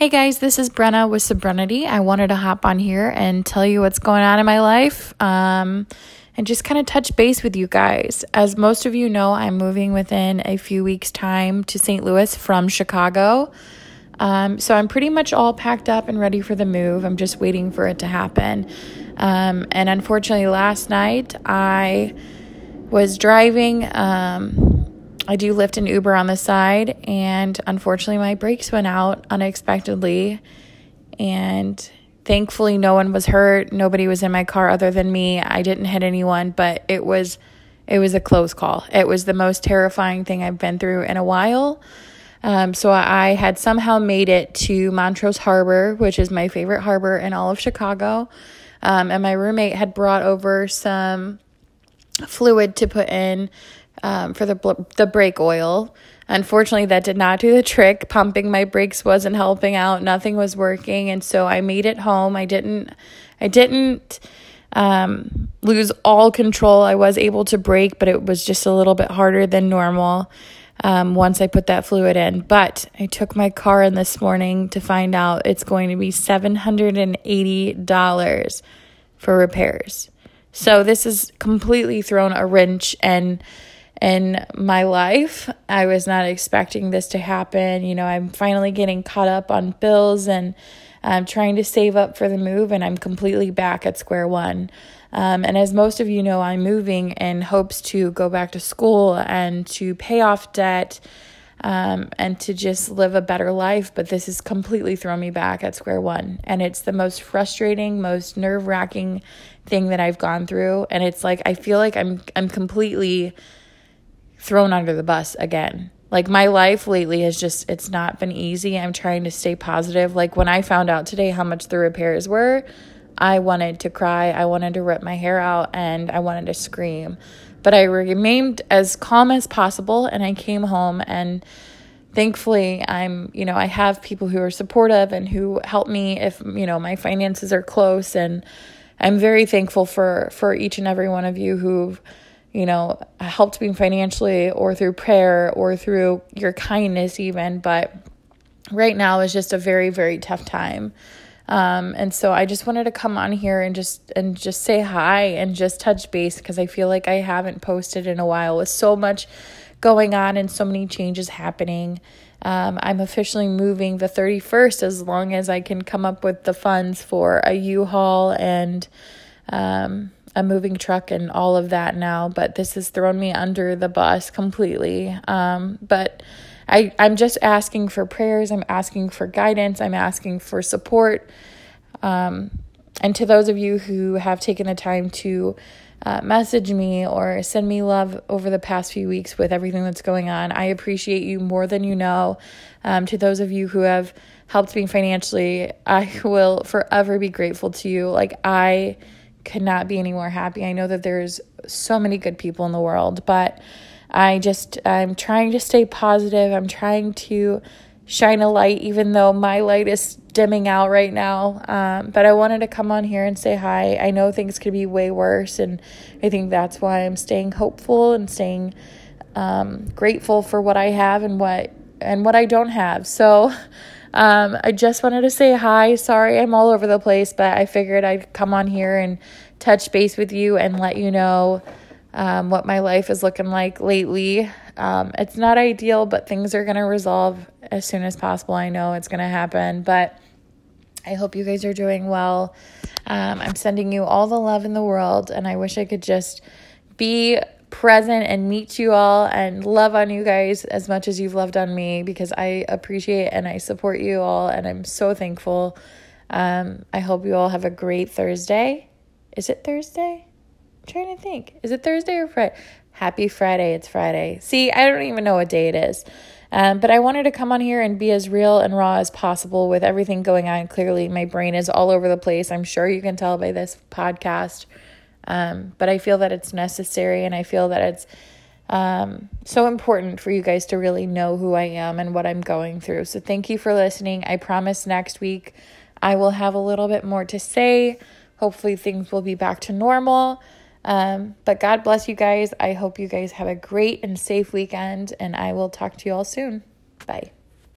Hey guys, this is Brenna with Sobriety. I wanted to hop on here and tell you what's going on in my life and just kind of touch base with you guys. As most of you know, I'm moving within a few weeks' time to St. Louis from Chicago. So I'm pretty much all packed up and ready for the move. I'm just waiting for it to happen. And unfortunately, last night I was driving. I do Lyft and Uber on the side, and unfortunately my brakes went out unexpectedly, and thankfully no one was hurt. Nobody was in my car other than me. I didn't hit anyone, but it was a close call. It was the most terrifying thing I've been through in a while. So I had somehow made it to Montrose Harbor, which is my favorite harbor in all of Chicago, and my roommate had brought over some fluid to put in for the brake oil. Unfortunately, that did not do the trick. Pumping my brakes wasn't helping out. Nothing was working, and so I made it home. I didn't lose all control. I was able to brake, but it was just a little bit harder than normal once I put that fluid in. But I took my car in this morning to find out it's going to be $780 for repairs. So this has completely thrown a wrench in my life. I was not expecting this to happen. You know, I'm finally getting caught up on bills and I'm trying to save up for the move, and I'm completely back at square one. And as most of you know, I'm moving in hopes to go back to school and to pay off debt and to just live a better life. But this has completely thrown me back at square one. And it's the most frustrating, most nerve-wracking thing that I've gone through. And it's like, I feel like I'm completely thrown under the bus again. Like, my life lately it's not been easy. I'm trying to stay positive. Like, when I found out today how much the repairs were, I wanted to cry. I wanted to rip my hair out and I wanted to scream. But I remained as calm as possible, and I came home, and thankfully I have people who are supportive and who help me if, my finances are close. And I'm very thankful for each and every one of you who've helped me financially, or through prayer, or through your kindness even. But right now is just a very, very tough time. And so I just wanted to come on here and just say hi and just touch base, because I feel like I haven't posted in a while with so much going on and so many changes happening. I'm officially moving the 31st, as long as I can come up with the funds for a U-Haul and a moving truck and all of that now. But this has thrown me under the bus completely. But I'm just asking for prayers. I'm asking for guidance. I'm asking for support. And to those of you who have taken the time to message me or send me love over the past few weeks with everything that's going on, I appreciate you more than you know. To those of you who have helped me financially, I will forever be grateful to you. Like, I could not be any more happy. I know that there's so many good people in the world, but I'm trying to stay positive. I'm trying to shine a light, even though my light is dimming out right now. But I wanted to come on here and say hi. I know things could be way worse, and I think that's why I'm staying hopeful and staying grateful for what I have and what I don't have. So I just wanted to say hi. Sorry, I'm all over the place, but I figured I'd come on here and touch base with you and let you know what my life is looking like lately. It's not ideal, but things are going to resolve as soon as possible. I know it's going to happen, but I hope you guys are doing well. I'm sending you all the love in the world, and I wish I could just be present and meet you all and love on you guys as much as you've loved on me, because I appreciate and I support you all, and I'm so thankful. I hope you all have a great Thursday. Is it Thursday? I'm trying to think. Is it Thursday or Friday? Happy Friday. It's Friday. See, I don't even know what day it is. But I wanted to come on here and be as real and raw as possible with everything going on. Clearly, my brain is all over the place. I'm sure you can tell by this podcast. But I feel that it's necessary, and I feel that it's so important for you guys to really know who I am and what I'm going through. So thank you for listening. I promise next week I will have a little bit more to say. Hopefully things will be back to normal. But God bless you guys. I hope you guys have a great and safe weekend, and I will talk to you all soon. Bye.